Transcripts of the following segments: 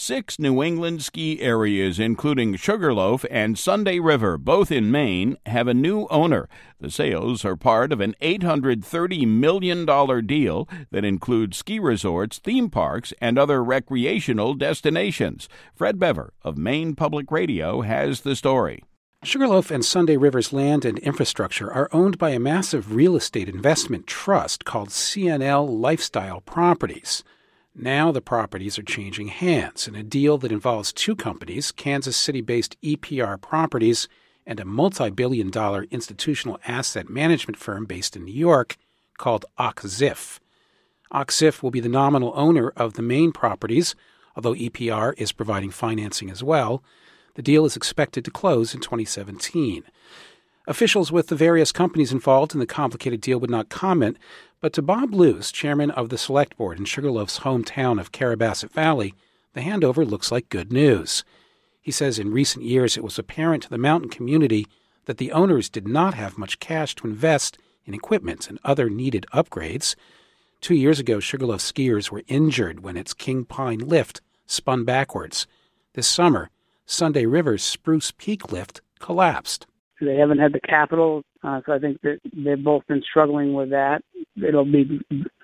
6 New England ski areas, including Sugarloaf and Sunday River, both in Maine, have a new owner. The sales are part of an $830 million deal that includes ski resorts, theme parks, and other recreational destinations. Fred Bever of Maine Public Radio has the story. Sugarloaf and Sunday River's land and infrastructure are owned by a massive real estate investment trust called CNL Lifestyle Properties. Now the properties are changing hands in a deal that involves two companies, Kansas City-based EPR Properties and a multi-billion-dollar institutional asset management firm based in New York called Och-Ziff. Och-Ziff will be the nominal owner of the main properties, although EPR is providing financing as well. The deal is expected to close in 2017. Officials with the various companies involved in the complicated deal would not comment, but to Bob Luce, chairman of the select board in Sugarloaf's hometown of Carrabassett Valley, the handover looks like good news. He says in recent years it was apparent to the mountain community that the owners did not have much cash to invest in equipment and other needed upgrades. 2 years ago, Sugarloaf skiers were injured when its King Pine lift spun backwards. This summer, Sunday River's Spruce Peak lift collapsed. They haven't had the capital, so I think that they've both been struggling with that. It'll be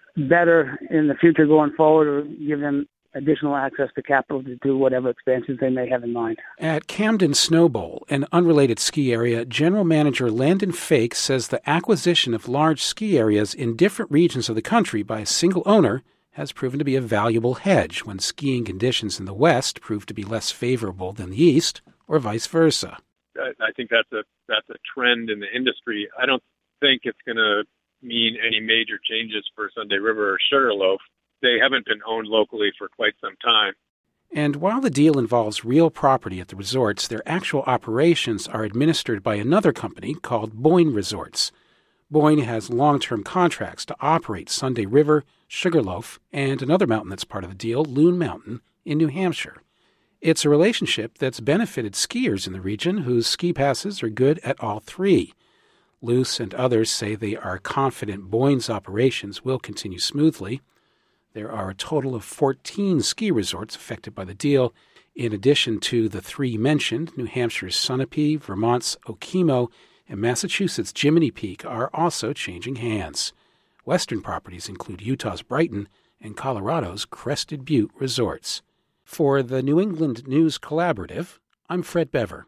better in the future going forward, or give them additional access to capital to do whatever expansions they may have in mind. At Camden Snow Bowl, an unrelated ski area, General Manager Landon Fake says the acquisition of large ski areas in different regions of the country by a single owner has proven to be a valuable hedge when skiing conditions in the West prove to be less favorable than the East, or vice versa. I think that's a trend in the industry. I don't think it's going to mean any major changes for Sunday River or Sugarloaf. They haven't been owned locally for quite some time. And while the deal involves real property at the resorts, their actual operations are administered by another company called Boyne Resorts. Boyne has long-term contracts to operate Sunday River, Sugarloaf, and another mountain that's part of the deal, Loon Mountain, in New Hampshire. It's a relationship that's benefited skiers in the region whose ski passes are good at all three. Luce and others say they are confident Boyne's operations will continue smoothly. There are a total of 14 ski resorts affected by the deal, in addition to the three mentioned. New Hampshire's Sunapee, Vermont's Okemo, and Massachusetts' Jiminy Peak are also changing hands. Western properties include Utah's Brighton and Colorado's Crested Butte resorts. For the New England News Collaborative, I'm Fred Bever.